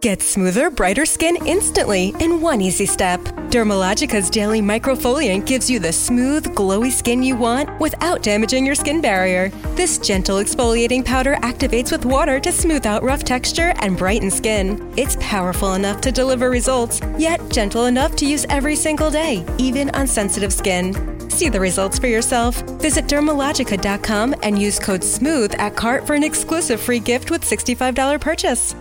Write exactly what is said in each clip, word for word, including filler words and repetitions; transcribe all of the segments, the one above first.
Get smoother, brighter skin instantly in one easy step. Dermalogica's daily microfoliant gives you the smooth, glowy skin you want without damaging your skin barrier. This gentle exfoliating powder activates with water to smooth out rough texture and brighten skin. It's powerful enough to deliver results, yet gentle enough to use every single day, even on sensitive skin. See the results for yourself. Visit Dermalogica dot com and use code SMOOTH at cart for an exclusive free gift with sixty-five dollars purchase.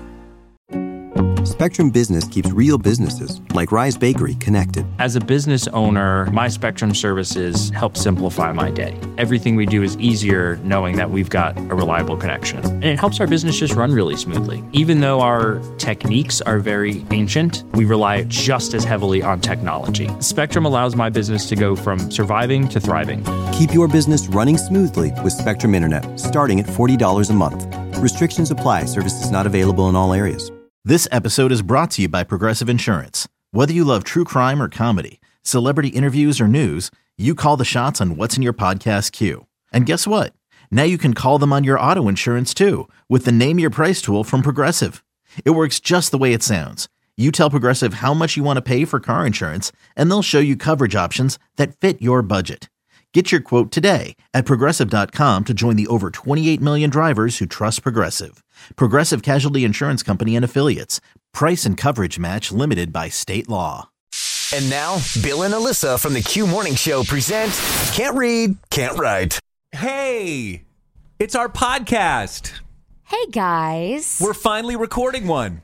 Spectrum Business keeps real businesses, like Rise Bakery, connected. As a business owner, my Spectrum services help simplify my day. Everything we do is easier knowing that we've got a reliable connection. And it helps our business just run really smoothly. Even though our techniques are very ancient, we rely just as heavily on technology. Spectrum allows my business to go from surviving to thriving. Keep your business running smoothly with Spectrum Internet, starting at forty dollars a month. Restrictions apply. Services not available in all areas. This episode is brought to you by Progressive Insurance. Whether you love true crime or comedy, celebrity interviews or news, you call the shots on what's in your podcast queue. And guess what? Now you can call them on your auto insurance too with the Name Your Price tool from Progressive. It works just the way it sounds. You tell Progressive how much you want to pay for car insurance, and they'll show you coverage options that fit your budget. Get your quote today at Progressive dot com to join the over twenty-eight million drivers who trust Progressive. Progressive Casualty Insurance Company and Affiliates. Price and coverage match limited by state law. And now, Bill and Alyssa from the Q Morning Show present Can't Read, Can't Write. Hey, it's our podcast. Hey, guys. We're finally recording one.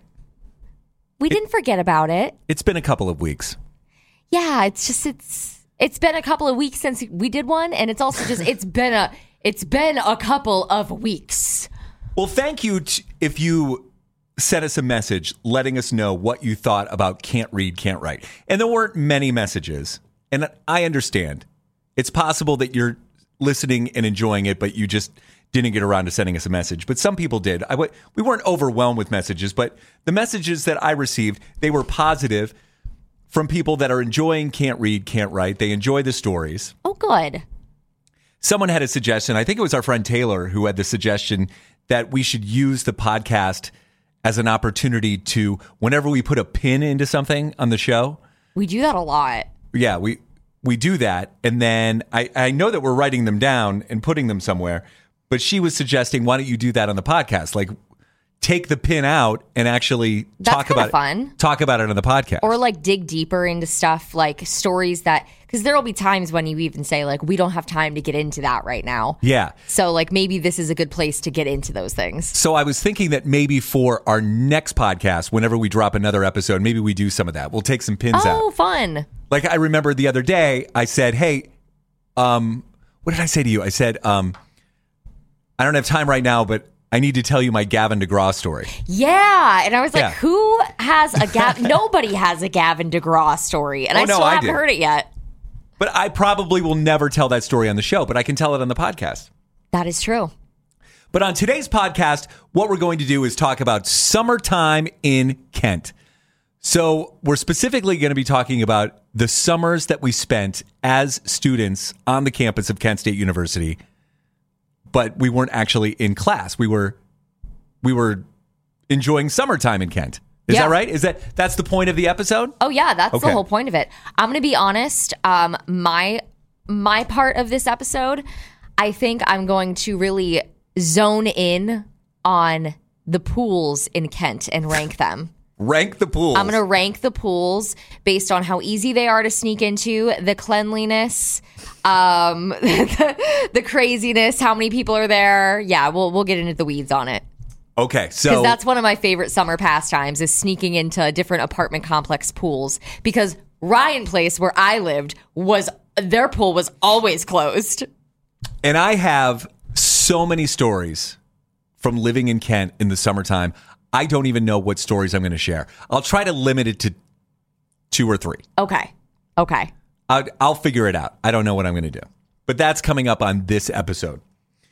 We it, didn't forget about it. It's been a couple of weeks. Yeah, it's just, it's... It's been a couple of weeks since we did one, and it's also just it's been a it's been a couple of weeks. Well, thank you t- if you sent us a message letting us know what you thought about Can't Read, Can't Write. And there weren't many messages, and I understand. It's possible that you're listening and enjoying it, but you just didn't get around to sending us a message. But some people did. I w- we weren't overwhelmed with messages, but the messages that I received, they were positive. From people that are enjoying Can't Read, Can't Write. They enjoy the stories. Oh, good. Someone had a suggestion. I think it was our friend Taylor who had the suggestion that we should use the podcast as an opportunity to, whenever we put a pin into something on the show. We do that a lot. Yeah, we we do that. And then I, I know that we're writing them down and putting them somewhere. But she was suggesting, why don't you do that on the podcast? Like, take the pin out and actually That's talk about fun. it. Talk about it on the podcast. Or like dig deeper into stuff like stories that, because there will be times when you even say like, we don't have time to get into that right now. Yeah. So like maybe this is a good place to get into those things. So I was thinking that maybe for our next podcast, whenever we drop another episode, maybe we do some of that. We'll take some pins oh, out. Oh, fun. Like I remember the other day, I said, hey, um, what did I say to you? I said, um, I don't have time right now, but I need to tell you my Gavin DeGraw story. Yeah. And I was like, yeah. who has a Gavin? Nobody has a Gavin DeGraw story. And oh, I no, still I haven't did. heard it yet. But I probably will never tell that story on the show, but I can tell it on the podcast. That is true. But on today's podcast, what we're going to do is talk about summertime in Kent. So we're specifically going to be talking about the summers that we spent as students on the campus of Kent State University. But we weren't actually in class. We were we were enjoying summertime in Kent. Is yeah. that right? Is that that's the point of the episode? Oh yeah, that's okay. the whole point of it. I'm going to be honest. Um, my my part of this episode, I think I'm going to really zone in on the pools in Kent and rank them. Rank the pools. I'm going to rank the pools based on how easy they are to sneak into, the cleanliness, um, the, the craziness, how many people are there. Yeah, we'll we'll get into the weeds on it. Okay, so because that's one of my favorite summer pastimes is sneaking into different apartment complex pools. Because Ryan Place, where I lived, was their pool was always closed. And I have so many stories from living in Kent in the summertime. I don't even know what stories I'm going to share. I'll try to limit it to two or three. Okay. Okay. I'll, I'll figure it out. I don't know what I'm going to do. But that's coming up on this episode.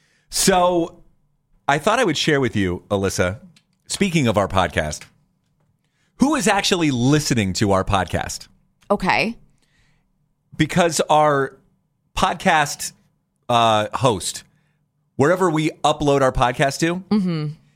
So I thought I would share with you, Alyssa, speaking of our podcast, who is actually listening to our podcast. Okay. Because our podcast uh, host, wherever we upload our podcast to, mm-hmm.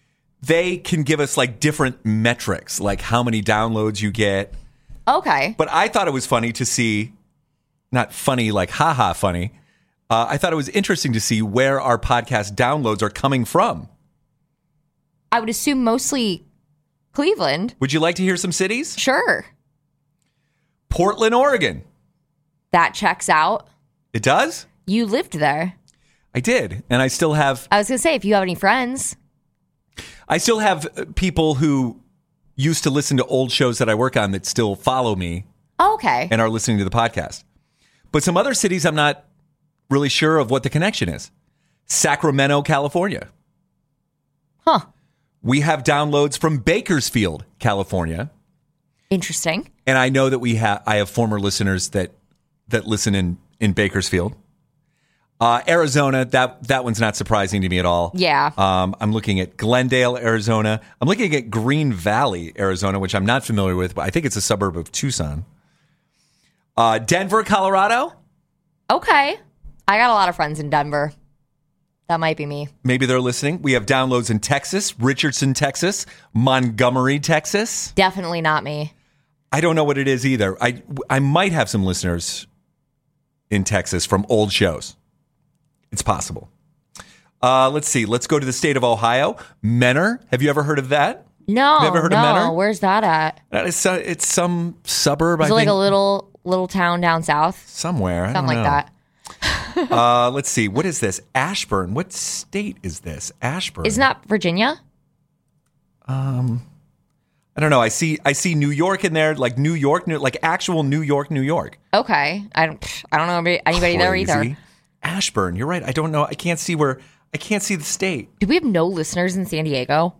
they can give us like different metrics, like how many downloads you get. Okay. But I thought it was funny to see, not funny like haha funny. Uh, I thought it was interesting to see where our podcast downloads are coming from. I would assume mostly Cleveland. Would you like to hear some cities? Sure. Portland, Oregon. That checks out. It does? You lived there. I did. And I still have... I was going to say, if you have any friends. I still have people who used to listen to old shows that I work on that still follow me. Oh, okay. And are listening to the podcast. But some other cities, I'm not really sure of what the connection is. Sacramento, California. Huh. We have downloads from Bakersfield, California. Interesting. And I know that we have I have former listeners that that listen in, in Bakersfield. Uh, Arizona, that that one's not surprising to me at all. Yeah. Um, I'm looking at Glendale, Arizona. I'm looking at Green Valley, Arizona, which I'm not familiar with, but I think it's a suburb of Tucson. Uh, Denver, Colorado. Okay. I got a lot of friends in Denver. That might be me. Maybe they're listening. We have downloads in Texas, Richardson, Texas, Montgomery, Texas. Definitely not me. I don't know what it is either. I I might have some listeners in Texas from old shows. It's possible. Uh, let's see. Let's go to the state of Ohio. Menor. Have you ever heard of that? No. Have you ever heard no. of Menor? Where's that at? That is, uh, it's some suburb, Is I it like think. a little little town down south? Somewhere. I Something don't like know. that. uh, let's see. What is this? Ashburn. What state is this? Ashburn. Isn't that Virginia? Um, I don't know. I see. I see New York in there, like New York, New, like actual New York, New York. Okay. I don't. I don't know anybody, anybody there either. Crazy. Ashburn. You're right. I don't know. I can't see where. I can't see the state. Do we have no listeners in San Diego?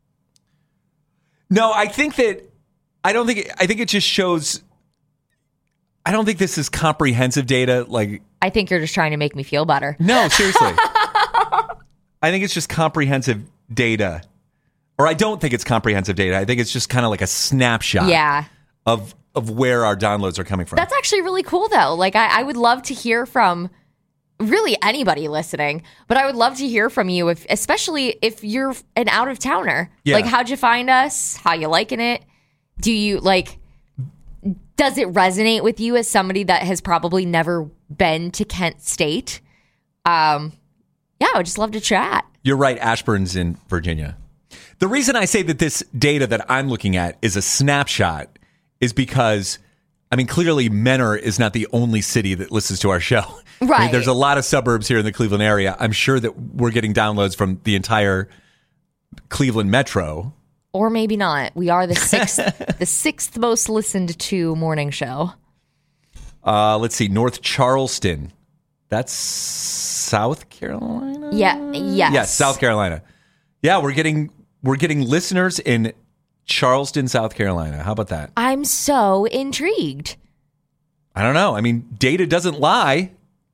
No, I think that. I don't think. It, I think it just shows. I don't think this is comprehensive data. Like, I think you're just trying to make me feel better. no, seriously. I think it's just comprehensive data. Or I don't think it's comprehensive data. I think it's just kind of like a snapshot Yeah. of of where our downloads are coming from. That's actually really cool, though. Like, I, I would love to hear from really anybody listening, but I would love to hear from you, if, especially if you're an out of towner. Yeah. Like, how'd you find us? How you liking it? Do you like? Does it resonate with you as somebody that has probably never been to Kent State? Um, yeah, I would just love to chat. You're right. Ashburn's in Virginia. The reason I say that this data that I'm looking at is a snapshot is because, I mean, clearly Menor is not the only city that listens to our show. Right. I mean, there's a lot of suburbs here in the Cleveland area. I'm sure that we're getting downloads from the entire Cleveland metro. Or maybe not. We are the sixth, the sixth most listened to morning show. Uh, let's see, North Charleston. That's South Carolina. Yeah. Yes. Yes, South Carolina. Yeah, we're getting we're getting listeners in Charleston, South Carolina. How about that? I'm so intrigued. I don't know. I mean, data doesn't lie.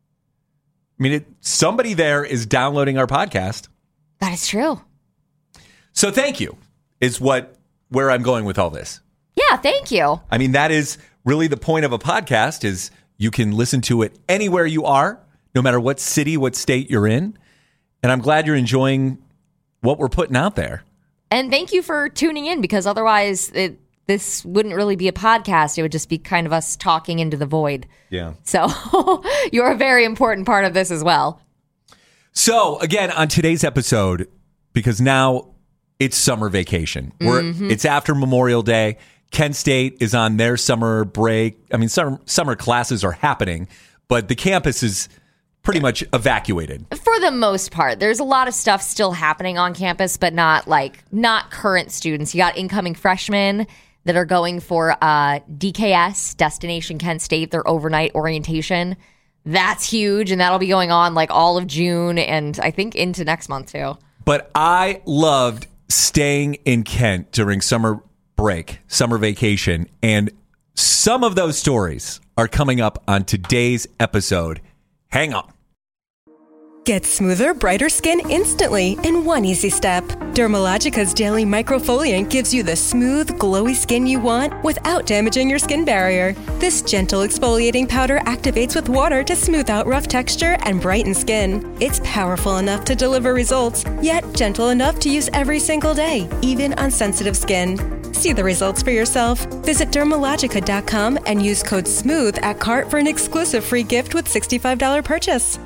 I mean, it, somebody there is downloading our podcast. That is true. So thank you. Is what where I'm going with all this. Yeah, thank you. I mean, that is really the point of a podcast is you can listen to it anywhere you are, no matter what city, what state you're in. And I'm glad you're enjoying what we're putting out there. And thank you for tuning in, because otherwise it, this wouldn't really be a podcast. It would just be kind of us talking into the void. Yeah. So you're a very important part of this as well. So again, on today's episode, because now it's summer vacation. We're, Mm-hmm. It's after Memorial Day. Kent State is on their summer break. I mean, summer, summer classes are happening, but the campus is pretty much evacuated. For the most part, there's a lot of stuff still happening on campus, but not like not current students. You got incoming freshmen that are going for uh, D K S, Destination Kent State, their overnight orientation. That's huge, and that'll be going on like all of June and I think into next month too. But I loved staying in Kent during summer break, summer vacation, and some of those stories are coming up on today's episode. Hang on. Get smoother, brighter skin instantly in one easy step. Dermalogica's Daily Microfoliant gives you the smooth, glowy skin you want without damaging your skin barrier. This gentle exfoliating powder activates with water to smooth out rough texture and brighten skin. It's powerful enough to deliver results, yet gentle enough to use every single day, even on sensitive skin. See the results for yourself. Visit dermalogica dot com and use code SMOOTH at cart for an exclusive free gift with sixty-five dollars purchase.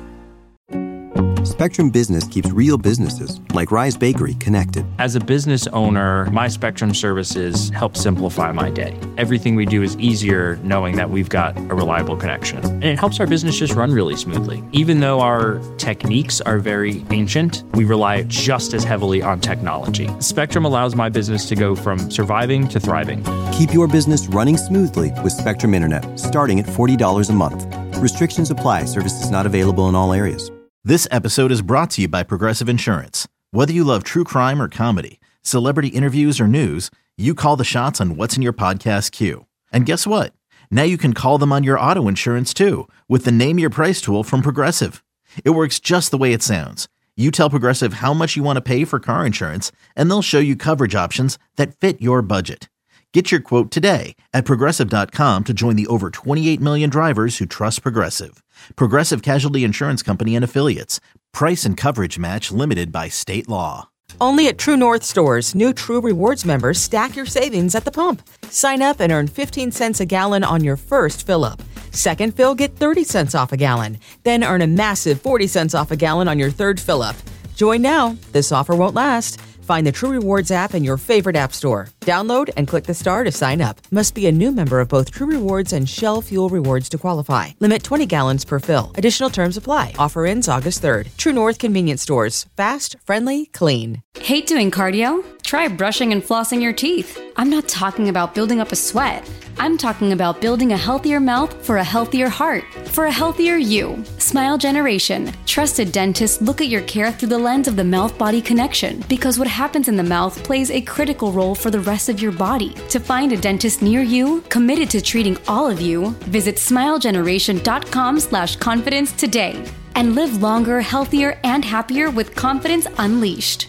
Spectrum Business keeps real businesses, like Rise Bakery, connected. As a business owner, my Spectrum services help simplify my day. Everything we do is easier knowing that we've got a reliable connection. And it helps our business just run really smoothly. Even though our techniques are very ancient, we rely just as heavily on technology. Spectrum allows my business to go from surviving to thriving. Keep your business running smoothly with Spectrum Internet, starting at forty dollars a month. Restrictions apply. Services not available in all areas. This episode is brought to you by Progressive Insurance. Whether you love true crime or comedy, celebrity interviews or news, you call the shots on what's in your podcast queue. And guess what? Now you can call them on your auto insurance too with the Name Your Price tool from Progressive. It works just the way it sounds. You tell Progressive how much you want to pay for car insurance, and they'll show you coverage options that fit your budget. Get your quote today at Progressive dot com to join the over twenty-eight million drivers who trust Progressive. Progressive Casualty Insurance Company and Affiliates. Price and coverage match limited by state law. Only at True North stores, new True Rewards members stack your savings at the pump. Sign up and earn fifteen cents a gallon on your first fill-up. Second fill, get thirty cents off a gallon. Then earn a massive forty cents off a gallon on your third fill-up. Join now. This offer won't last. Find the True Rewards app in your favorite app store. Download and click the star to sign up. Must be a new member of both True Rewards and Shell Fuel Rewards to qualify. Limit twenty gallons per fill. Additional terms apply. Offer ends August third. True North Convenience Stores. Fast, friendly, clean. Hate doing cardio? Try brushing and flossing your teeth. I'm not talking about building up a sweat. I'm talking about building a healthier mouth for a healthier heart, for a healthier you. Smile Generation. Trusted dentists look at your care through the lens of the mouth-body connection, because what happens in the mouth plays a critical role for the rest of your body. To find a dentist near you, committed to treating all of you, visit smile generation dot com slash confidence today. And live longer, healthier, and happier with confidence unleashed.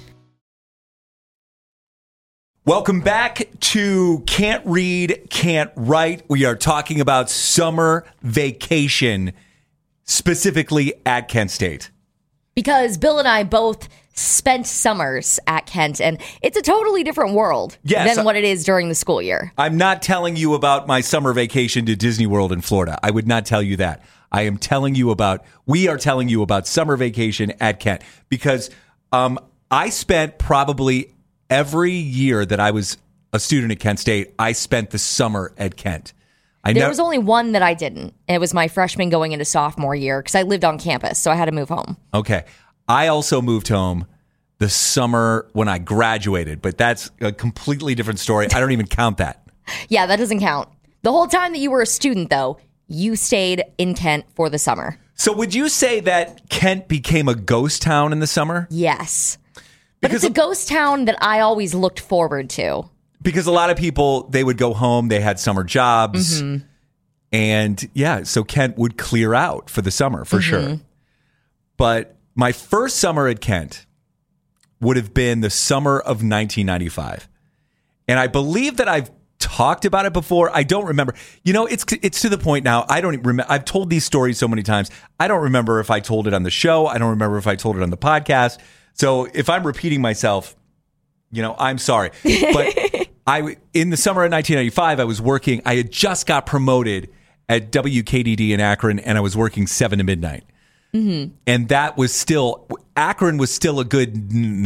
Welcome back to Can't Read, Can't Write. We are talking about summer vacation, specifically at Kent State. Because Bill and I both spent summers at Kent, and it's a totally different world yes, than what it is during the school year. I'm not telling you about my summer vacation to Disney World in Florida. I would not tell you that. I am telling you about, we are telling you about summer vacation at Kent, because um, I spent probably every year that I was a student at Kent State, I spent the summer at Kent. I there nev- was only one that I didn't. It was my freshman going into sophomore year because I lived on campus, so I had to move home. Okay. I also moved home the summer when I graduated, but that's a completely different story. I don't even count that. Yeah, that doesn't count. The whole time that you were a student, though, you stayed in Kent for the summer. So would you say that Kent became a ghost town in the summer? Yes. But Because it's a ghost town that I always looked forward to. Because a lot of people, they would go home, they had summer jobs, mm-hmm. and yeah, so Kent would clear out for the summer, for mm-hmm. sure. But my first summer at Kent would have been the summer of nineteen ninety-five. And I believe that I've talked about it before. I don't remember. You know, it's it's to the point now, I don't remember. I've told these stories so many times. I don't remember if I told it on the show. I don't remember if I told it on the podcast. So if I'm repeating myself, you know, I'm sorry. But I, in the summer of nineteen ninety-five, I was working. I had just got promoted at W K D D in Akron, and I was working seven to midnight. Mm-hmm. And that was still, Akron was still a good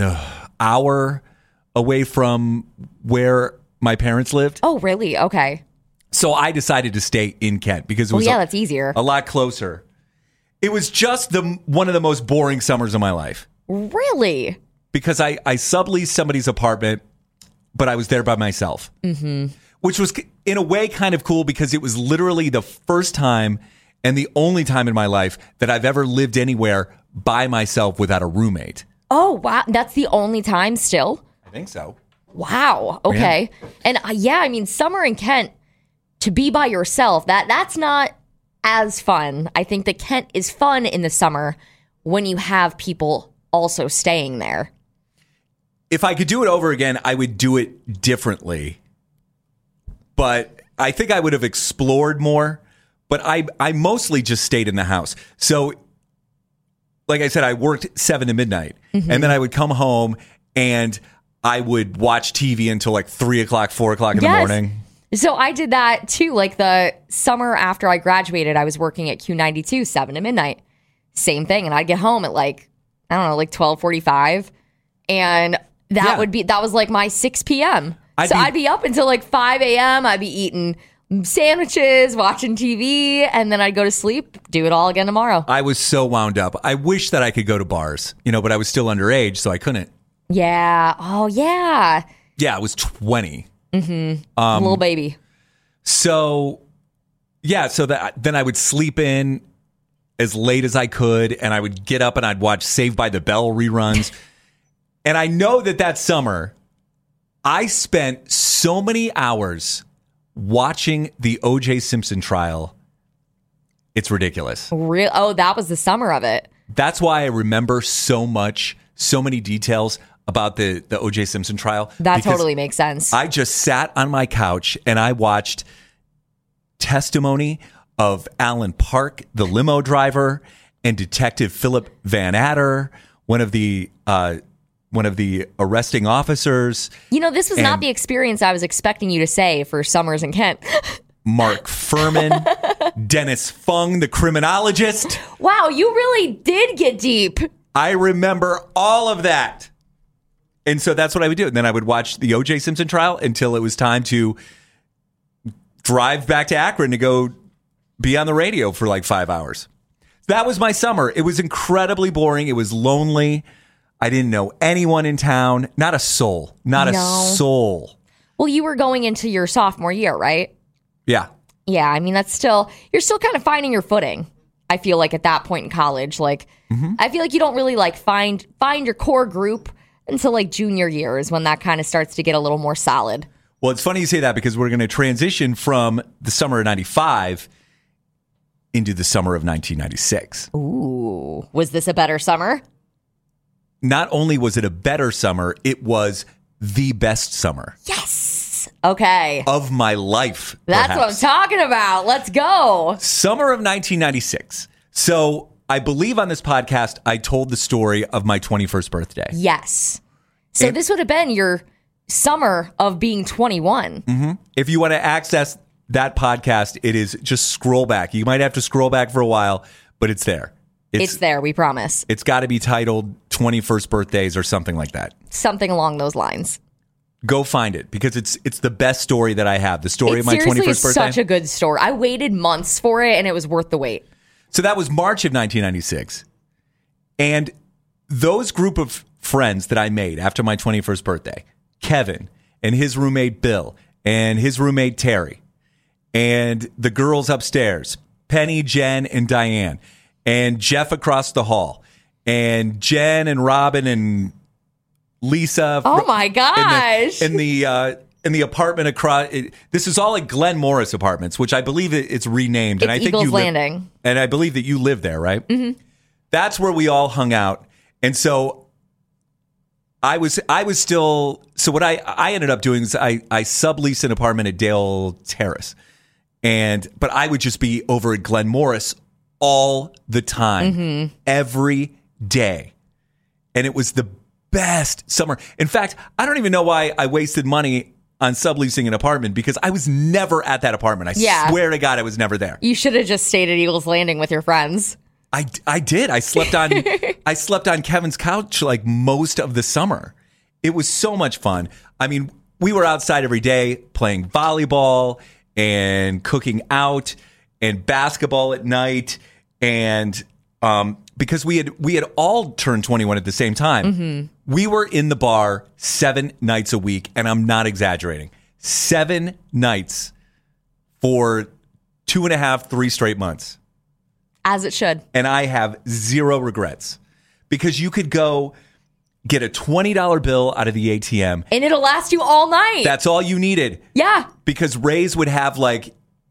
hour away from where my parents lived. Oh, really? Okay. So I decided to stay in Kent because it was well, yeah, a, that's easier. a lot closer. It was just the one of the most boring summers of my life. Really? Because I, I subleased somebody's apartment, but I was there by myself. Mm-hmm. Which was, in a way, kind of cool because it was literally the first time and the only time in my life that I've ever lived anywhere by myself without a roommate. Oh, wow. That's the only time still? I think so. Wow. Okay. Yeah. And uh, yeah, I mean, summer in Kent, to be by yourself, that that's not as fun. I think that Kent is fun in the summer when you have people also staying there. If I could do it over again, I would do it differently. But I think I would have explored more. But I I mostly just stayed in the house. So, like I said, I worked seven to midnight. Mm-hmm. And then I would come home and I would watch T V until like three o'clock, four o'clock in yes. the morning. So I did that too. Like the summer after I graduated, I was working at Q ninety-two, seven to midnight. Same thing. And I'd get home at like, I don't know, like twelve forty-five. And that yeah. would be, that was like my six p.m. I'd so be, I'd be up until like five a.m. I'd be eating sandwiches, watching T V, and then I'd go to sleep, do it all again tomorrow. I was so wound up. I wish that I could go to bars, you know, but I was still underage, so I couldn't. Yeah. Oh, yeah. Yeah, I was twenty. Mm-hmm. Um, Little baby. So, yeah, so that then I would sleep in as late as I could, and I would get up and I'd watch Saved by the Bell reruns. And I know that that summer, I spent so many hours watching the O J Simpson trial. It's ridiculous. Real? Oh, that was the summer of it. That's why I remember so much, so many details about the, the O J Simpson trial. That totally makes sense. I just sat on my couch and I watched testimony of Alan Park, the limo driver, and Detective Philip Van Adder, one of the uh, one of the arresting officers. You know, this was not the experience I was expecting you to say for Summers and Kent. Mark Furman, Dennis Fung, the criminologist. Wow, you really did get deep. I remember all of that. And so that's what I would do. And then I would watch the O J Simpson trial until it was time to drive back to Akron to go be on the radio for like five hours. That was my summer. It was incredibly boring. It was lonely. I didn't know anyone in town. Not a soul. Not no. a soul. Well, you were going into your sophomore year, right? Yeah. Yeah. I mean, that's still, you're still kind of finding your footing. I feel like at that point in college, like, mm-hmm. I feel like you don't really like find, find your core group until like junior year is when that kind of starts to get a little more solid. Well, it's funny you say that because we're going to transition from the summer of ninety-five into the summer of nineteen ninety-six. Ooh. Was this a better summer? Not only was it a better summer, it was the best summer. Yes. Okay. Of my life. That's perhaps. what I'm talking about. Let's go. Summer of nineteen ninety-six. So I believe on this podcast, I told the story of my twenty-first birthday. Yes. So and, this would have been your summer of being twenty-one. Mm-hmm. If you want to access that podcast, it is just scroll back. You might have to scroll back for a while, but it's there. It's, it's there, we promise. It's got to be titled twenty-first Birthdays or something like that. Something along those lines. Go find it because it's it's the best story that I have. The story it of my twenty-first birthday. It's such a good story. I waited months for it and it was worth the wait. So that was March of nineteen ninety-six. And those group of friends that I made after my twenty-first birthday, Kevin and his roommate Bill and his roommate Terry and the girls upstairs, Penny, Jen, and Diane, and Jeff across the hall, and Jen and Robin and Lisa. Oh my gosh! In the in the, uh, in the apartment across. It, this is all at Glen Morris Apartments, which I believe it, it's renamed. It's and I think Eagles you Landing. Live, and I believe that you live there, right? Mm-hmm. That's where we all hung out, and so I was I was still. So what I I ended up doing is I I subleased an apartment at Dale Terrace, and but I would just be over at Glen Morris all the time, mm-hmm. every day. And it was the best summer. In fact, I don't even know why I wasted money on subleasing an apartment because I was never at that apartment. I yeah. swear to God, I was never there. You should have just stayed at Eagles Landing with your friends. I, I did. I slept on I slept on Kevin's couch like most of the summer. It was so much fun. I mean, we were outside every day playing volleyball and cooking out and basketball at night, and um, because we had we had all turned twenty-one at the same time, mm-hmm. we were in the bar seven nights a week, and I'm not exaggerating, seven nights for two and a half, three straight months, as it should. And I have zero regrets because you could go get a twenty dollar bill out of the A T M, and it'll last you all night. That's all you needed. Yeah, because Ray's would have like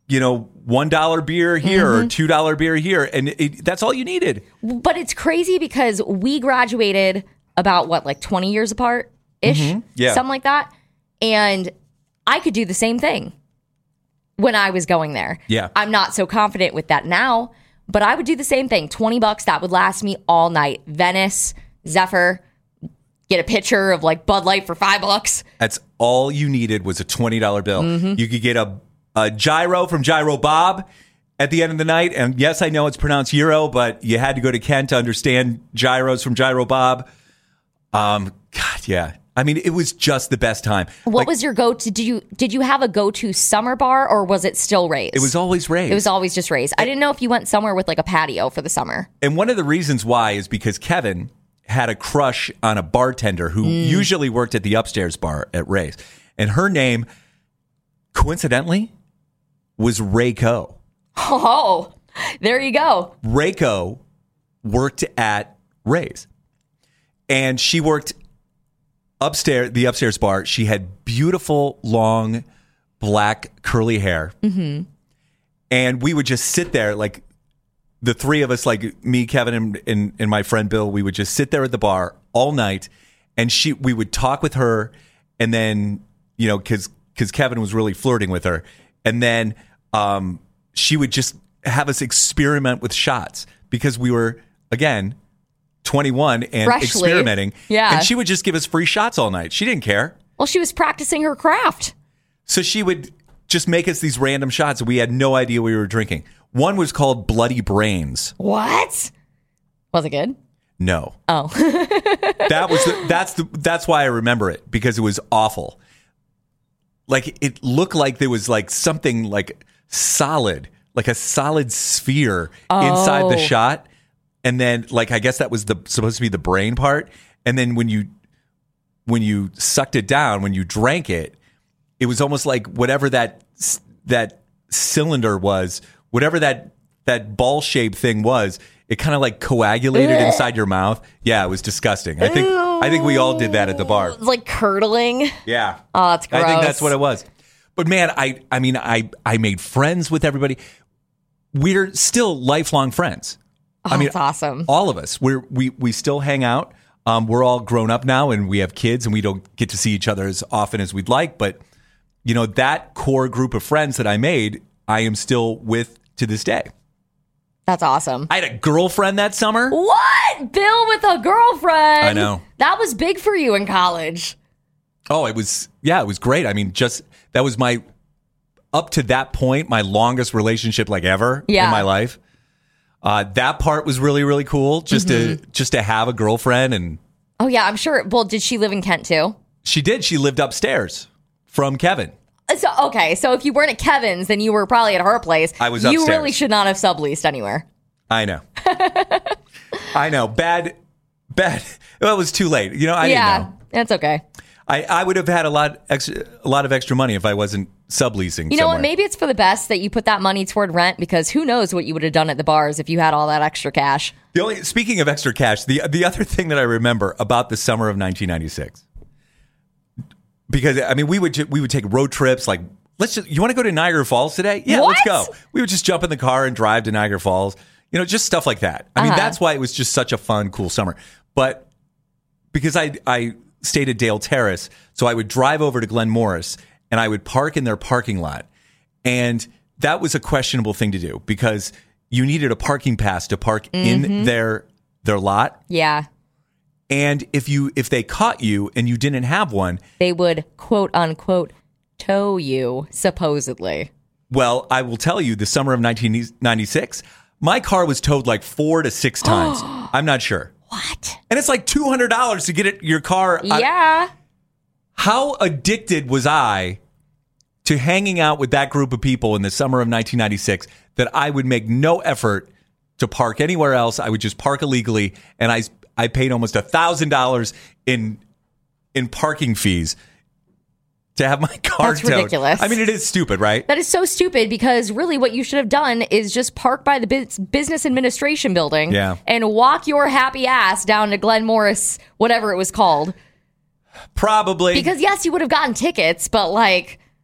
you know, one dollar beer here Mm-hmm. or two dollar beer here. And it, that's all you needed. But it's crazy because we graduated about what, like twenty years apart ish? Mm-hmm. Yeah. Something like that. And I could do the same thing when I was going there. Yeah. I'm not so confident with that now, but I would do the same thing. twenty bucks, that would last me all night. Venice, Zephyr, get a pitcher of like Bud Light for five bucks. That's all you needed was a twenty dollar bill. Mm-hmm. You could get a, a gyro from Gyro Bob at the end of the night. And yes, I know it's pronounced Euro, but you had to go to Kent to understand gyros from Gyro Bob. Um, God, yeah. I mean, it was just the best time. What Like, was your go-to? Did you did you have a go-to summer bar or was it still Ray's? It was always Ray's. It was always just Ray's. I didn't know if you went somewhere with like a patio for the summer. And one of the reasons why is because Kevin had a crush on a bartender who Mm. usually worked at the upstairs bar at Ray's. And her name, coincidentally, was Rayco. Oh, there you go. Rayco worked at Ray's. And she worked upstairs, the upstairs bar. She had beautiful, long, black, curly hair. Mm-hmm. And we would just sit there, like the three of us, like me, Kevin, and, and, and my friend Bill, we would just sit there at the bar all night. And she, we would talk with her. And then, you know, because because Kevin was really flirting with her. And then um, she would just have us experiment with shots because we were, again, twenty-one and Freshly. experimenting. Yeah. And she would just give us free shots all night. She didn't care. Well, she was practicing her craft. So she would just make us these random shots. We had no idea we were drinking. One was called Bloody Brains. What? Was it good? No. Oh. that was the, that's the that's why I remember it, because it was awful. Like it looked like there was like something like solid, like a solid sphere Oh. inside the shot. And then like I guess that was the supposed to be the brain part. And then when you when you sucked it down, when you drank it, it was almost like whatever that that cylinder was, whatever that that ball shaped thing was, it kind of like coagulated inside your mouth. Yeah, it was disgusting. I think I think we all did that at the bar. It's like curdling. Yeah. Oh, it's gross. I think that's what it was. But man, I I mean I I made friends with everybody. We're still lifelong friends. Oh, I mean, that's awesome. All of us. We're we we still hang out. Um, we're all grown up now and we have kids and we don't get to see each other as often as we'd like, but you know, that core group of friends that I made, I am still with to this day. That's awesome. I had a girlfriend that summer. What? Bill with a girlfriend? I know. That was big for you in college. Oh, it was, yeah, it was great. I mean, just, that was my, up to that point, my longest relationship like ever Yeah. in my life. Uh, that part was really, really cool. Just Mm-hmm. to, just to have a girlfriend. And Oh, yeah, I'm sure. Well, did she live in Kent too? she did. She lived upstairs from Kevin. So, okay, so if you weren't at Kevin's, then you were probably at her place. I was You upstairs. really should not have subleased anywhere. I know. I know. Bad, bad. Well, it was too late. You know, I yeah, didn't know. that's okay. I, I would have had a lot extra, a lot of extra money if I wasn't subleasing. You know somewhere. what? Maybe it's for the best that you put that money toward rent, because who knows what you would have done at the bars if you had all that extra cash. The only speaking of extra cash, the the other thing that I remember about the summer of nineteen ninety-six, because I mean we would ju- we would take road trips. Like, let's just, you want to go to Niagara Falls today? Yeah, What? let's go. We would just jump in the car and drive to Niagara Falls. You know, just stuff like that. I mean, Uh-huh. that's why it was just such a fun, cool summer. But because I I stayed at Dale Terrace, so I would drive over to Glen Morris and I would park in their parking lot, and that was a questionable thing to do because you needed a parking pass to park Mm-hmm. in their their lot. Yeah, And if you if they caught you and you didn't have one, they would quote unquote tow you, supposedly. well, I will tell you, the summer of nineteen ninety-six, my car was towed like four to six times. I'm not sure. What? And it's like two hundred dollars to get it your car. I- Yeah. how addicted was I to hanging out with that group of people in the summer of nineteen ninety-six that I would make no effort to park anywhere else. I would just park illegally, and I I paid almost a thousand dollars in in parking fees to have my car That's towed. ridiculous. I mean, it is stupid, right? That is so stupid, because really what you should have done is just park by the bus- business administration building Yeah. and walk your happy ass down to Glen Morris, whatever it was called. Probably. Because yes, you would have gotten tickets, but like,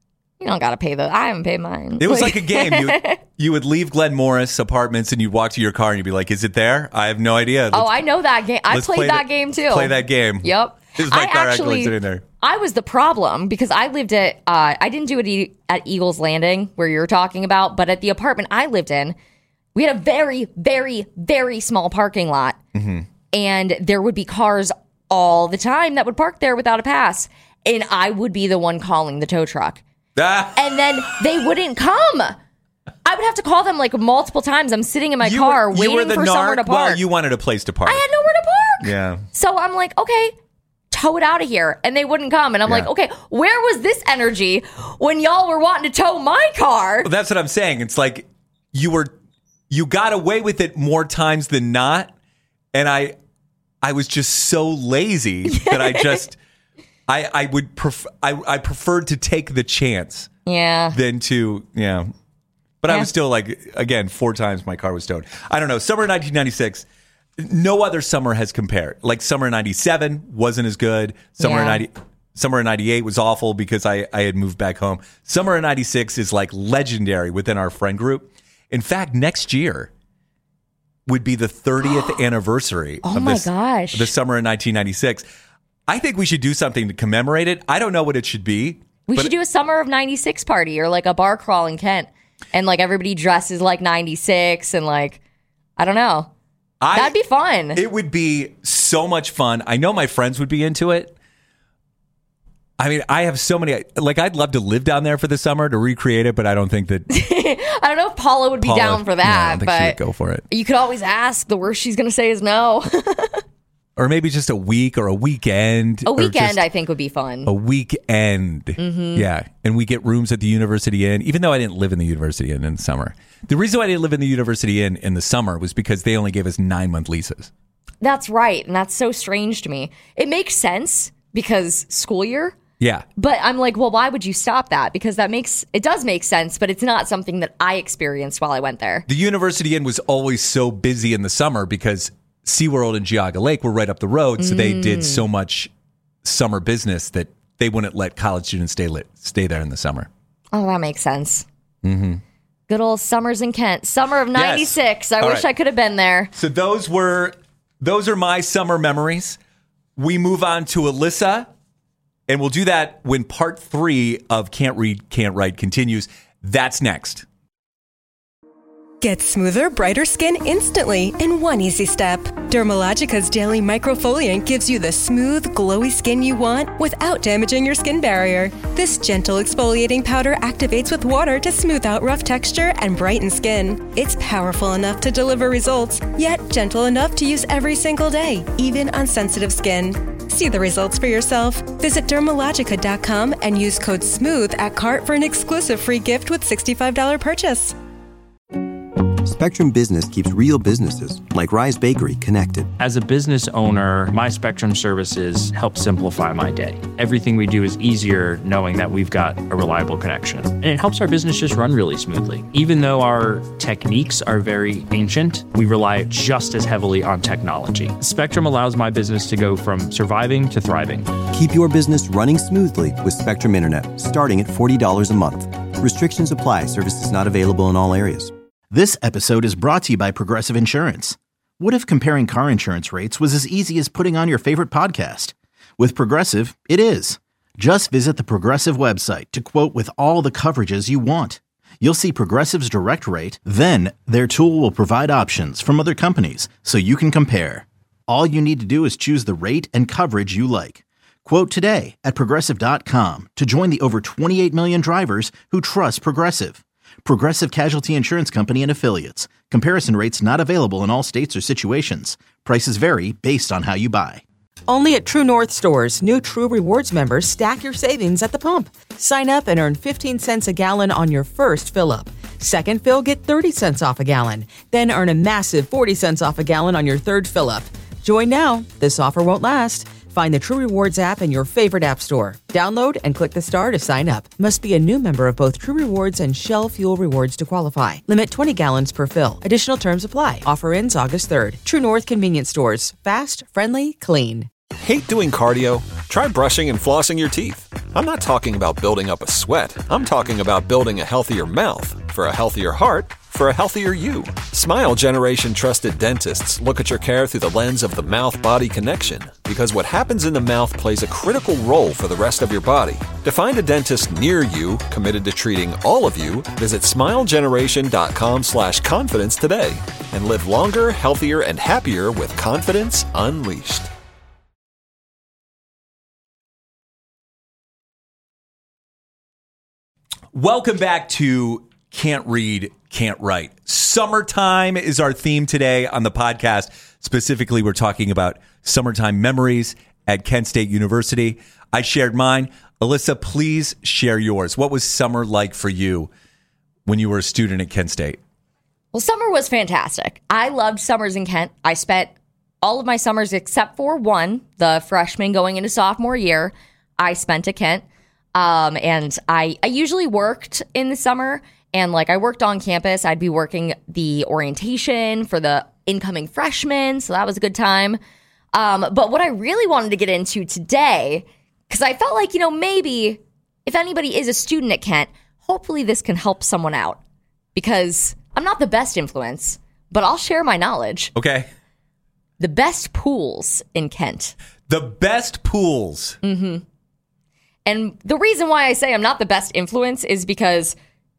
You don't got to pay the, I haven't paid mine. It was like a game. You, you would leave Glen Morris Apartments and you'd walk to your car and you'd be like, is it there? I have no idea. Let's, oh, I know that game. I played that the, game too. Play that game. Yep. This is my I car actually, actually sitting there. I was the problem because I lived at, uh, I didn't do it e- at Eagles Landing where you're talking about, but at the apartment I lived in, we had a very, very, very small parking lot. Mm-hmm. And there would be cars all the time that would park there without a pass. And I would be the one calling the tow truck. Ah. And then they wouldn't come. I would have to call them like multiple times. I'm sitting in my you car were, waiting were the for narc? somewhere to park. Well, you wanted a place to park. I had nowhere to park. Yeah. So I'm like, okay, tow it out of here. And they wouldn't come. And I'm yeah. like, okay, where was this energy when y'all were wanting to tow my car? Well, that's what I'm saying. It's like you were, you got away with it more times than not. And I, I was just so lazy that I just... I, I would prefer I, I preferred to take the chance yeah than to yeah but yeah. I was still like, again, four times my car was towed. I don't know, summer nineteen ninety-six, no other summer has compared. Like summer ninety-seven wasn't as good. Summer yeah. ninety summer ninety-eight was awful because I, I had moved back home. Summer ninety-six is like legendary within our friend group. In fact, next year would be the thirtieth anniversary oh of my this, gosh. the summer of nineteen ninety-six. I think we should do something to commemorate it. I don't know what it should be. We should do a summer of ninety-six party or like a bar crawl in Kent. And like everybody dresses like ninety-six and like, I don't know. I, That'd be fun. It would be so much fun. I know my friends would be into it. I mean, I have so many, like I'd love to live down there for the summer to recreate it, but I don't think that. I don't know if Paula would be Paula, down for that, yeah, I don't think but she would go for it. You could always ask. The worst she's going to say is no. Or maybe just a week or a weekend. A weekend, I think, would be fun. A weekend. Mm-hmm. Yeah. And we get rooms at the University Inn, even though I didn't live in the University Inn in the summer. The reason why I didn't live in the University Inn in the summer was because they only gave us nine-month leases. That's right. And that's so strange to me. It makes sense because school year. Yeah. But I'm like, well, why would you stop that? Because that makes, it does make sense, but it's not something that I experienced while I went there. The University Inn was always so busy in the summer because SeaWorld and Geauga Lake were right up the road, so mm. they did so much summer business that they wouldn't let college students stay lit, stay there in the summer. Oh, that makes sense. Mm-hmm. Good old summers in Kent. Summer of ninety-six. Yes. I All wish right. I could have been there. So those were those are my summer memories. We move on to Alyssa, and we'll do that when part three of Can't Read, Can't Write continues. That's next. Get smoother, brighter skin instantly in one easy step. Dermalogica's Daily Microfoliant gives you the smooth, glowy skin you want without damaging your skin barrier. This gentle exfoliating powder activates with water to smooth out rough texture and brighten skin. It's powerful enough to deliver results, yet gentle enough to use every single day, even on sensitive skin. See the results for yourself. Visit Dermalogica dot com and use code SMOOTH at cart for an exclusive free gift with sixty-five dollars purchase. Spectrum Business keeps real businesses, like Rise Bakery, connected. As a business owner, my Spectrum services help simplify my day. Everything we do is easier knowing that we've got a reliable connection. And it helps our business just run really smoothly. Even though our techniques are very ancient, we rely just as heavily on technology. Spectrum allows my business to go from surviving to thriving. Keep your business running smoothly with Spectrum Internet, starting at forty dollars a month. Restrictions apply. Services not available in all areas. This episode is brought to you by Progressive Insurance. What if comparing car insurance rates was as easy as putting on your favorite podcast? With Progressive, it is. Just visit the Progressive website to quote with all the coverages you want. You'll see Progressive's direct rate, then their tool will provide options from other companies so you can compare. All you need to do is choose the rate and coverage you like. Quote today at Progressive dot com to join the over twenty-eight million drivers who trust Progressive. Progressive Casualty Insurance Company and Affiliates. Comparison rates not available in all states or situations. Prices vary based on how you buy. Only at True North stores, new True Rewards members stack your savings at the pump. Sign up and earn fifteen cents a gallon on your first fill-up. Second fill, get thirty cents off a gallon. Then earn a massive forty cents off a gallon on your third fill-up. Join now. This offer won't last. Find the True Rewards app in your favorite app store. Download and click the star to sign up. Must be a new member of both True Rewards and Shell Fuel Rewards to qualify. Limit twenty gallons per fill. Additional terms apply. Offer ends August third. True North Convenience Stores. Fast, friendly, clean. Hate doing cardio? Try brushing and flossing your teeth. I'm not talking about building up a sweat. I'm talking about building a healthier mouth. For a healthier heart, for a healthier you. Smile Generation trusted dentists look at your care through the lens of the mouth-body connection, because what happens in the mouth plays a critical role for the rest of your body. To find a dentist near you committed to treating all of you, visit smilegeneration.com slash confidence today and live longer, healthier, and happier with confidence unleashed. Welcome back to Can't Read, Can't Write. Summertime is our theme today on the podcast. Specifically, we're talking about summertime memories at Kent State University. I shared mine. Alyssa, please share yours. What was summer like for you when you were a student at Kent State? Well, summer was fantastic. I loved summers in Kent. I spent all of my summers except for one, the freshman going into sophomore year, I spent at Kent. Um, and I, I usually worked in the summer, and like I worked on campus. I'd be working the orientation for the incoming freshmen, so that was a good time. Um, but what I really wanted to get into today, because I felt like, you know, maybe if anybody is a student at Kent, hopefully this can help someone out, because I'm not the best influence, but I'll share my knowledge. Okay. The best pools in Kent. The best pools. Mm-hmm. And the reason why I say I'm not the best influence is because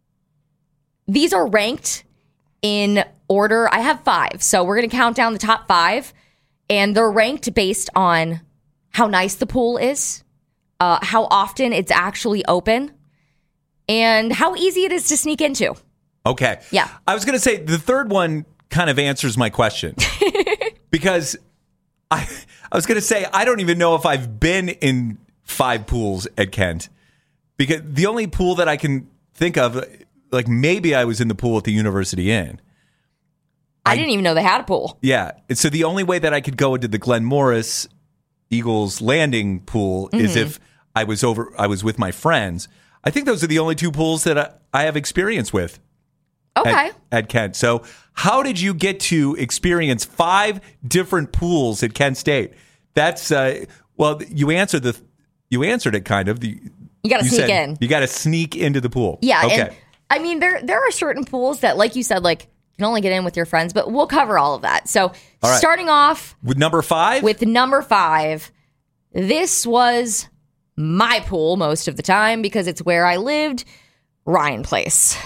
these are ranked in order. I have five, so we're going to count down the top five, and they're ranked based on how nice the pool is, uh, how often it's actually open, and how easy it is to sneak into. Okay. Yeah. I was going to say the third one kind of answers my question because I, I was going to say I don't even know if I've been in five pools at Kent, because the only pool that I can think of, like maybe I was in the pool at the University Inn. I, I didn't even know they had a pool. Yeah. And so the only way that I could go into the Glen Morris Eagles Landing pool mm-hmm. is if I was over, I was with my friends. I think those are the only two pools that I, I have experience with. Okay. At, at Kent. So how did you get to experience five different pools at Kent State? That's, uh, well, you answered the, You answered it kind of. The, you got to sneak said in. You got to sneak into the pool. Yeah. Okay. And, I mean, there there are certain pools that, like you said, like you can only get in with your friends, but we'll cover all of that. So right. starting off with number five. With number five, this was my pool most of the time because it's where I lived, Ryan Place.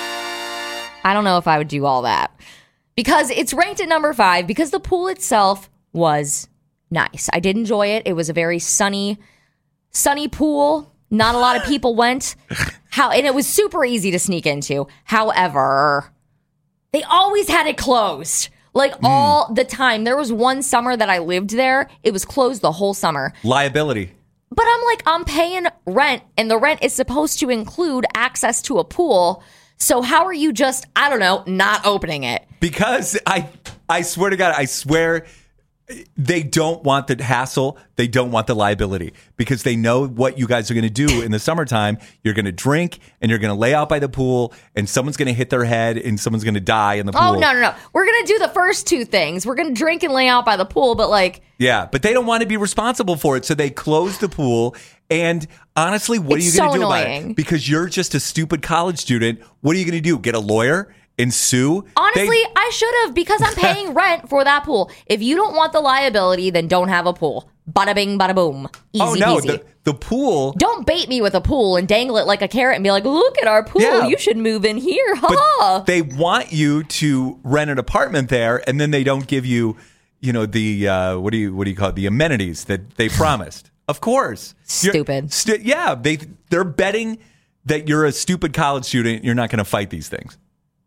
I don't know if I would do all that because it's ranked at number five because the pool itself was nice. I did enjoy it. It was a very sunny. Sunny pool. Not a lot of people went. How and it was super easy to sneak into. However, they always had it closed. Like mm. all the time. There was one summer that I lived there. It was closed the whole summer. Liability. But I'm like, I'm paying rent, and the rent is supposed to include access to a pool. So how are you just, I don't know, not opening it? Because I I swear to God, I swear they don't want the hassle. They don't want the liability because they know what you guys are going to do in the summertime. You're going to drink and you're going to lay out by the pool and someone's going to hit their head and someone's going to die in the pool. Oh, no, no, no. We're going to do the first two things. We're going to drink and lay out by the pool, but like... Yeah, but they don't want to be responsible for it. So they close the pool. And honestly, what are you going to so do annoying. about it? Because you're just a stupid college student. What are you going to do? Get a lawyer? And sue? Honestly, they- I should have because I'm paying rent for that pool. If you don't want the liability, then don't have a pool. Bada bing, bada boom. Easy oh, no. peasy. The, the pool. Don't bait me with a pool and dangle it like a carrot and be like, look at our pool. Yeah. You should move in here. Ha ha. They want you to rent an apartment there, and then they don't give you, you know, the, uh, what do you what do you call it? The amenities that they promised. Of course. Stupid. St- yeah. They, they're betting that you're a stupid college student. You're not going to fight these things.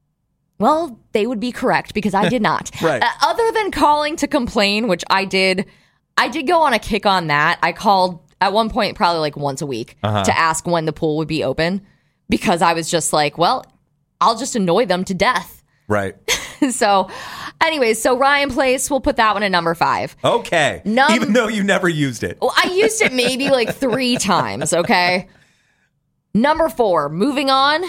Well, they would be correct because I did not. Right. Uh, other than calling to complain, which I did, I did go on a kick on that. I called at one point probably like once a week uh-huh. to ask when the pool would be open because I was just like, well, I'll just annoy them to death. Right. So, anyways, so Ryan Place, we'll put that one at number five. Okay. Num- Even though you never used it. Well, I used it maybe like three times, okay? Number four, moving on,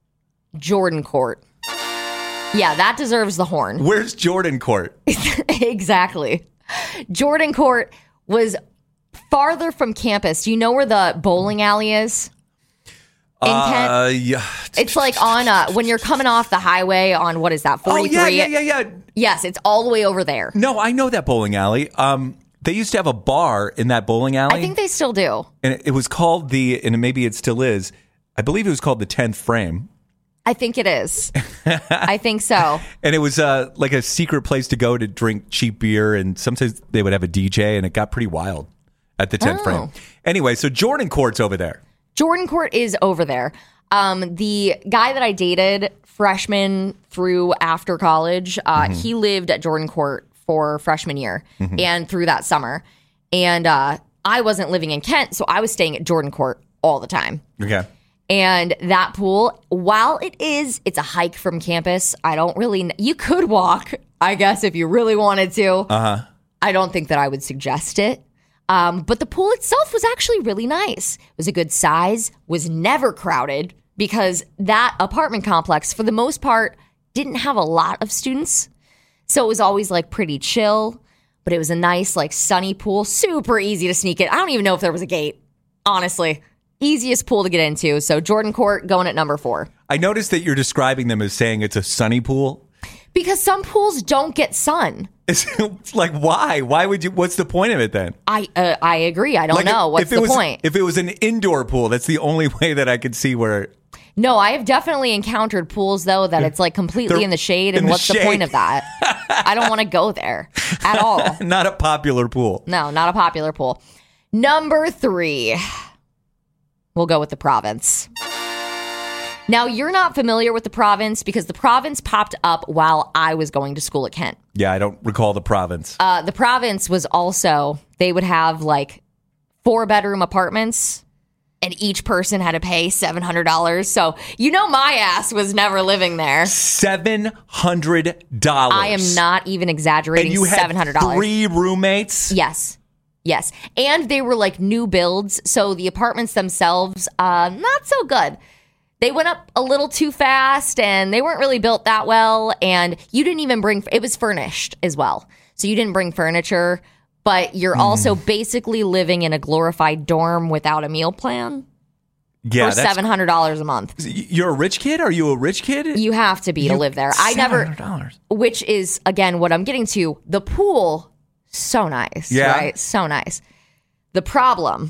Jordan Court. Yeah, that deserves the horn. Where's Jordan Court? Exactly. Jordan Court was farther from campus. Do you know where the bowling alley is? In Kent? Uh, yeah. It's like on uh, when you're coming off the highway on what is that? forty-three. Oh yeah, yeah, yeah, yeah. Yes, it's all the way over there. No, I know that bowling alley. Um, they used to have a bar in that bowling alley. I think they still do. And it, it was called the, and maybe it still is. I believe it was called the tenth Frame. I think it is. I think so. And it was uh, like a secret place to go to drink cheap beer, and sometimes they would have a D J, and it got pretty wild at the tenth Oh. Frame. Anyway, so Jordan Court's over there. Jordan Court is over there. Um, the guy that I dated, freshman through after college, uh, Mm-hmm. he lived at Jordan Court for freshman year Mhm. and through that summer. And uh, I wasn't living in Kent, so I was staying at Jordan Court all the time. Okay. And that pool, while it is, it's a hike from campus. I don't really, kn- you could walk, I guess, if you really wanted to. Uh-huh. I don't think that I would suggest it. Um, but the pool itself was actually really nice. It was a good size, was never crowded because that apartment complex, for the most part, didn't have a lot of students. So it was always like pretty chill, but it was a nice, like sunny pool, super easy to sneak in. I don't even know if there was a gate, honestly. Easiest pool to get into. So Jordan Court going at number four. I noticed that you're describing them as saying it's a sunny pool. Because some pools don't get sun. It's like, why? Why would you? What's the point of it then? I uh, I agree. I don't Like, know. if- What's if it the was, point? If it was an indoor pool, that's the only way that I could see where. No, I have definitely encountered pools, though, that it's like completely They're in the shade. in And the what's the shade. point of that? I don't want to go there at all. Not a popular pool. No, not a popular pool. Number three, we'll go with the Province. Now, you're not familiar with the Province because the Province popped up while I was going to school at Kent. Yeah, I don't recall the Province. Uh, the Province was also, they would have like four bedroom apartments and each person had to pay seven hundred dollars. So, you know, my ass was never living there. seven hundred dollars. I am not even exaggerating. And you had seven hundred dollars. three roommates? Yes. Yes. And they were like new builds. So the apartments themselves, uh, not so good. They went up a little too fast and they weren't really built that well. And you didn't even bring, it was furnished as well. So you didn't bring furniture, but you're Mm. also basically living in a glorified dorm without a meal plan Yeah, for that's- seven hundred dollars a month. You're a rich kid? Are you a rich kid? You have to be to You- live there. I never, seven hundred dollars. which is, again, what I'm getting to. The pool, so nice, Yeah. right? So nice. The problem,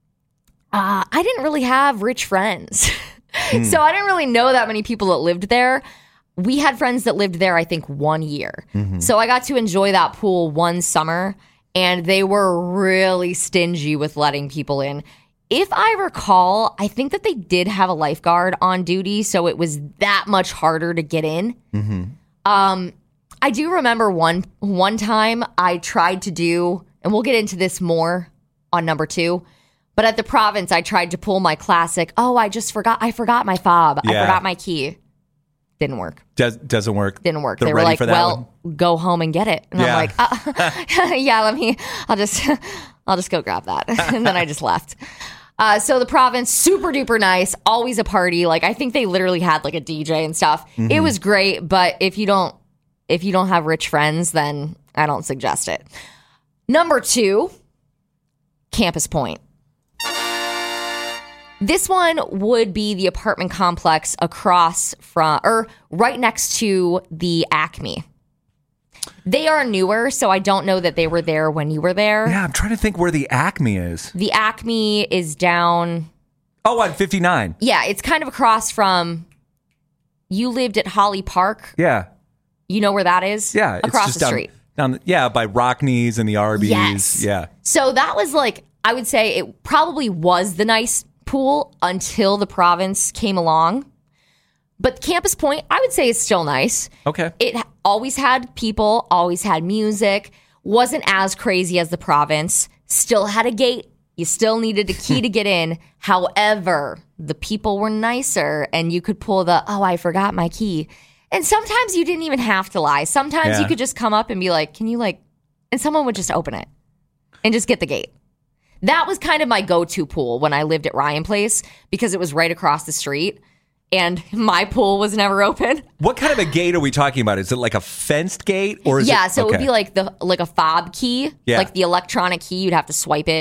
uh, I didn't really have rich friends. Hmm. So I didn't really know that many people that lived there. We had friends that lived there, I think, one year. Mm-hmm. So I got to enjoy that pool one summer, and they were really stingy with letting people in. If I recall, I think that they did have a lifeguard on duty, so it was that much harder to get in. Mm-hmm. Um, I do remember one one time I tried to do, and we'll get into this more on number two, but at the Province, I tried to pull my classic, oh, I just forgot, I forgot my fob. I Yeah. forgot my key. Didn't work. Does, doesn't work. Didn't work. They're they were ready like, for that well, one? go home and get it. And Yeah. I'm like, uh, yeah, let me, I'll just, I'll just go grab that. And then I just left. Uh, so the Province, super duper nice, always a party. Like, I think they literally had like a D J and stuff. Mm-hmm. It was great, but if you don't, if you don't have rich friends, then I don't suggest it. Number two, Campus Point. This one would be the apartment complex across from, or right next to the Acme. They are newer, so I don't know that they were there when you were there. Yeah, I'm trying to think where the Acme is. The Acme is down. Oh, on fifty-nine. Yeah, it's kind of across from. You lived at Holly Park. Yeah. You know where that is? Yeah. it's across just the down, street. Down, yeah, by Rockneys and the Arby's. Yes. Yeah. So that was like, I would say it probably was the nice pool until the Province came along. But Campus Point, I would say, is still nice. Okay. It ha- always had people, always had music, wasn't as crazy as the Province, still had a gate. You still needed a key to get in. However, the people were nicer and you could pull the, oh, I forgot my key. And sometimes you didn't even have to lie. Sometimes Yeah. you could just come up and be like, can you like, and someone would just open it and just get the gate. That was kind of my go-to pool when I lived at Ryan Place because it was right across the street and my pool was never open. What kind of a gate are we talking about? Is it like a fenced gate or is yeah, it? so it would okay. be like the like a fob key, Yeah. like the electronic key. You'd have to swipe it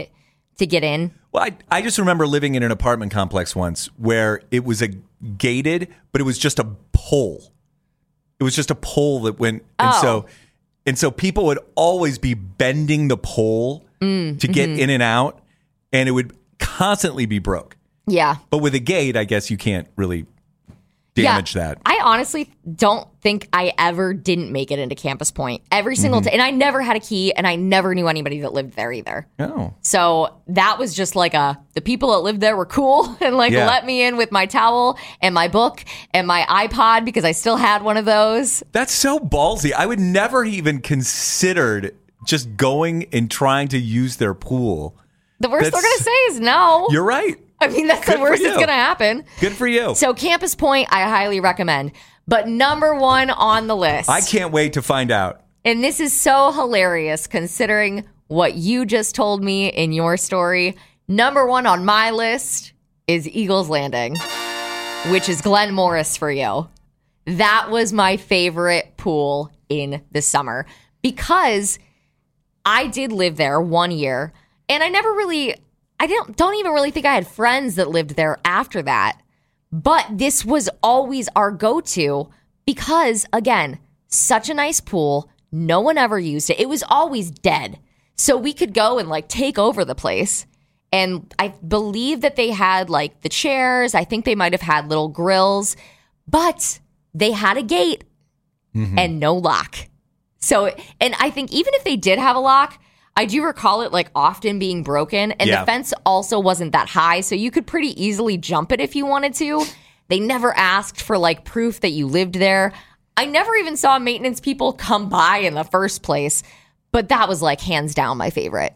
to get in. Well, I, I just remember living in an apartment complex once where it was a gated, but it was just a pole. It was just a pole that went, and Oh. so and so people would always be bending the pole Mm, to get mhm. in and out, and it would constantly be broke. Yeah. But with a gate, I guess you can't really damage yeah, that. I honestly don't think I ever didn't make it into Campus Point. Every single Mhm. time. And I never had a key, and I never knew anybody that lived there either. Oh. So that was just like a, the people that lived there were cool and like Yeah. let me in with my towel and my book and my iPod because I still had one of those. That's so ballsy. I would never even considered just going and trying to use their pool. The worst they're That's- going to say is no. You're right. I mean, that's Good the for worst that's you. going to happen. Good for you. So Campus Point, I highly recommend. But number one on the list. I can't wait to find out. And this is so hilarious considering what you just told me in your story. Number one on my list is Eagles Landing, which is Glen Morris for you. That was my favorite pool in the summer because I did live there one year and I never really, I don't, don't even really think I had friends that lived there after that. But this was always our go-to because, again, such a nice pool. No one ever used it. It was always dead. So we could go and like take over the place. And I believe that they had like the chairs. I think they might have had little grills, but they had a gate and no lock. So, and I think even if they did have a lock, I do recall it like often being broken, and Yeah. the fence also wasn't that high, so you could pretty easily jump it if you wanted to. They never asked for like proof that you lived there. I never even saw maintenance people come by in the first place, but that was like hands down my favorite.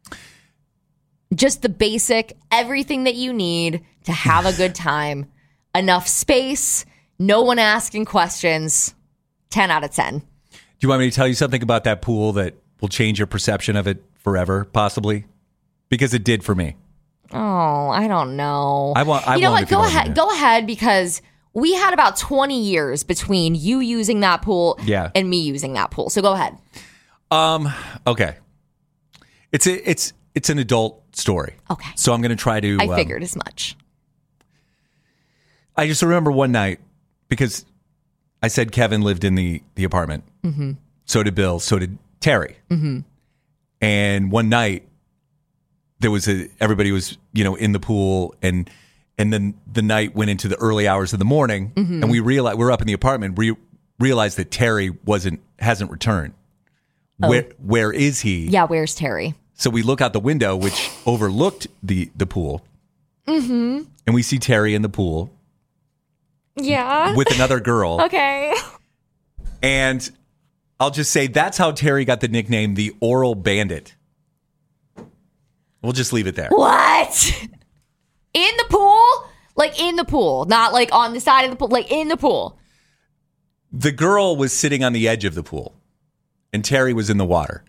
Just the basic, everything that you need to have a good time. Enough space, no one asking questions. ten out of ten. Do you want me to tell you something about that pool that will change your perception of it forever, possibly? Because it did for me. Oh, I don't know. I want. I you know won't what? if you Go want me ahead. to. Go ahead, because we had about twenty years between you using that pool Yeah. and me using that pool. So go ahead. Um. Okay. It's a, it's it's an adult story. Okay. So I'm going to try to. I um, figured as much. I just remember one night because I said Kevin lived in the the apartment. Mm-hmm. So did Bill. So did Terry. Mm-hmm. And one night there was a everybody was you know in the pool and and then the night went into the early hours of the morning Mhm. and we realized we're up in the apartment. We realized that Terry wasn't hasn't returned. Oh. Where where is he? Yeah, where's Terry? So we look out the window, which overlooked the the pool, Mm-hmm. and we see Terry in the pool Yeah. with another girl. Okay. And I'll just say that's how Terry got the nickname the Oral Bandit. We'll just leave it there. What? In the pool? Like in the pool, not like on the side of the pool, like in the pool. The girl was sitting on the edge of the pool, and Terry was in the water.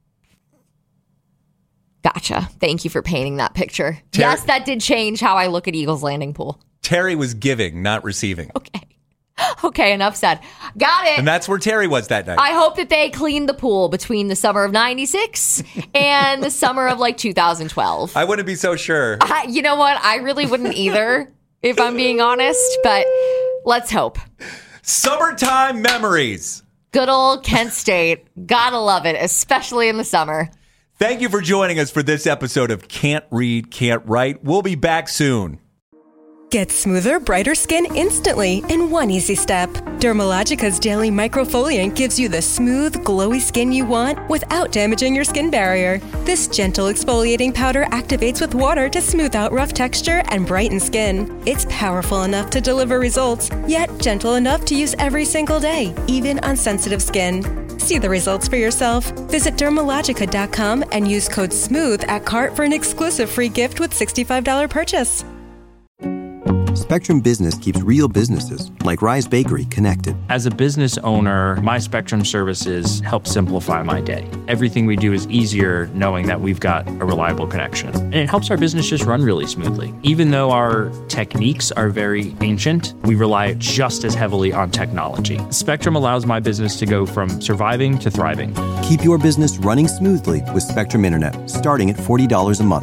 Gotcha. Thank you for painting that picture. Terry- yes, that did change how I look at Eagles Landing Pool. Terry was giving, not receiving. Okay, enough said. Got it. And that's where Terry was that night. I hope that they cleaned the pool between the summer of ninety-six and the summer of like two thousand twelve. I wouldn't be so sure. I, you know what? I really wouldn't either, if I'm being honest, but let's hope. Summertime memories. Good old Kent State. Gotta love it, especially in the summer. Thank you for joining us for this episode of Can't Read, Can't Write. We'll be back soon. Get smoother, brighter skin instantly in one easy step. Dermalogica's Daily Microfoliant gives you the smooth, glowy skin you want without damaging your skin barrier. This gentle exfoliating powder activates with water to smooth out rough texture and brighten skin. It's powerful enough to deliver results, yet gentle enough to use every single day, even on sensitive skin. See the results for yourself. Visit dermalogica dot com and use code SMOOTH at cart for an exclusive free gift with sixty-five dollars purchase. Spectrum Business keeps real businesses, like Rise Bakery, connected. As a business owner, my Spectrum services help simplify my day. Everything we do is easier knowing that we've got a reliable connection. And it helps our business just run really smoothly. Even though our techniques are very ancient, we rely just as heavily on technology. Spectrum allows my business to go from surviving to thriving. Keep your business running smoothly with Spectrum Internet, starting at forty dollars a month.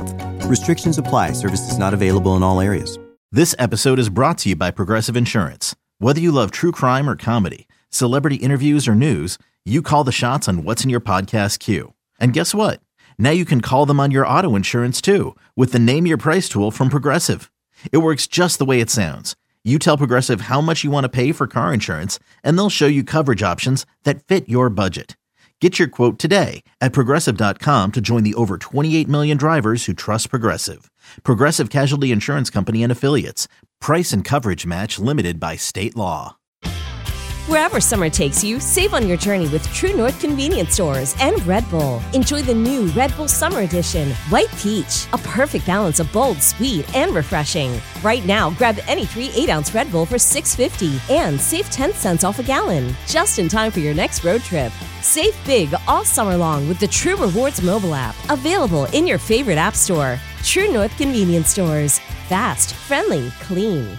Restrictions apply. Services not available in all areas. This episode is brought to you by Progressive Insurance. Whether you love true crime or comedy, celebrity interviews or news, you call the shots on what's in your podcast queue. And guess what? Now you can call them on your auto insurance too with the Name Your Price tool from Progressive. It works just the way it sounds. You tell Progressive how much you want to pay for car insurance, and they'll show you coverage options that fit your budget. Get your quote today at Progressive dot com to join the over twenty-eight million drivers who trust Progressive. Progressive Casualty Insurance Company and Affiliates. Price and coverage match limited by state law. Wherever summer takes you, save on your journey with True North Convenience Stores and Red Bull. Enjoy the new Red Bull Summer Edition, White Peach, a perfect balance of bold, sweet, and refreshing. Right now, grab any three eight-ounce Red Bull for six dollars and fifty cents and save ten cents off a gallon, just in time for your next road trip. Save big all summer long with the True Rewards mobile app, available in your favorite app store. True North Convenience Stores. Fast, friendly, clean.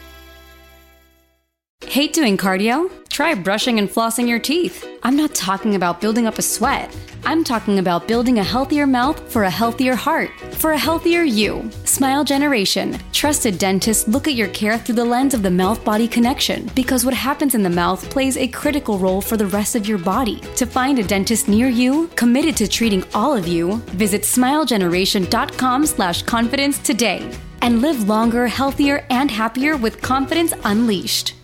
Hate doing cardio? Try brushing and flossing your teeth. I'm not talking about building up a sweat. I'm talking about building a healthier mouth for a healthier heart, for a healthier you. Smile Generation. Trusted dentists look at your care through the lens of the mouth-body connection, because what happens in the mouth plays a critical role for the rest of your body. To find a dentist near you, committed to treating all of you, visit smilegeneration.com slash confidence today and live longer, healthier, and happier with confidence unleashed.